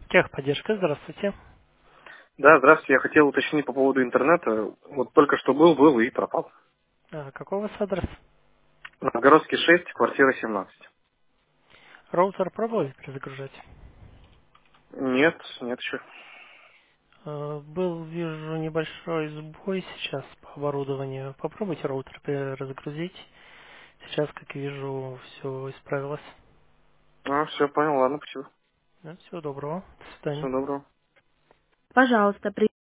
Техподдержка, здравствуйте. Да, здравствуйте. Я хотел уточнить по поводу интернета. Вот только что был и пропал. Какой у вас адрес? Новгородский 6, квартира 17. Роутер пробовали перезагружать? Нет еще. Был, вижу, небольшой сбой сейчас по оборудованию. Попробуйте роутер перезагрузить. Сейчас, как вижу, все исправилось. Все, понял, ладно, спасибо. Да, всего доброго. До свидания. Всего доброго. Пожалуйста,